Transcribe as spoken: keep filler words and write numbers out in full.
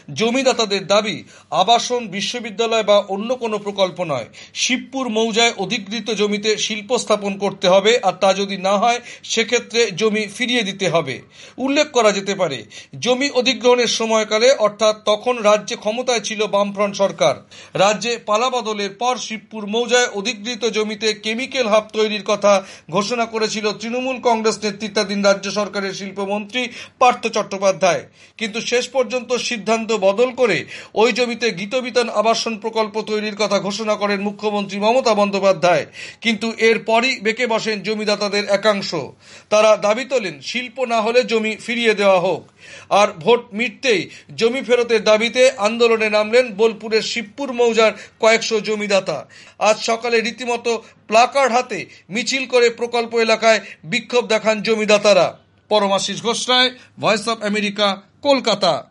জমিদাতাদের দাবি আবাসন, বিশ্ববিদ্যালয় বা অন্য কোনো প্রকল্প নয়, শিবপুর মৌজায় অধিকৃত জমিতে শিল্প স্থাপন করতে হবে, আর তা যদি না হয় সেক্ষেত্রে জমি ফিরিয়ে দিতে হবে। উল্লেখ করা যেতে পারে, জমি অধিগ্রহণের সময়কালে অর্থাৎ তখন রাজ্যে ক্ষমতায় ছিল বামফ্রন্ট সরকার। রাজ্যে পালাবদলের পর শিবপুর মৌজায় অধিকৃত জমিতে কেমিক্যাল হাব তৈরির কথা ঘোষণা করেছিল তৃণমূল কংগ্রেস নেতৃত্বাধীন রাজ্য সরকারের শিল্পমন্ত্রী পার্থ চট্টোপাধ্যায়, কিন্তু শেষ পর্যন্ত সিদ্ধান্ত বদল করে ওই জমিতে গীতবিতান আবাসন প্রকল্প তৈরির কথা ঘোষণা করেন মুখ্যমন্ত্রী মমতা বন্দ্যোপাধ্যায়। কিন্তু এরপরই বেঁকে বসেন জমিদাতাদের একাংশ। তারা দাবি তোলেন শিল্প না হলে জমি ফিরিয়ে দেওয়া হোক। আর ভোট মিটতেই জমি ফেরতের দাবিতে আন্দোলনে নামলেন বোলপুরের শিবপুর মৌজার কয়েকশো জমিদাতা। আজ সকালে রীতিমতো প্লাকার্ড হাতে মিছিল করে প্রকল্প এলাকায় বিক্ষোভ দেখান জমিদাতারা। Paramashis Ghosh Roy, voice of America, Kolkata.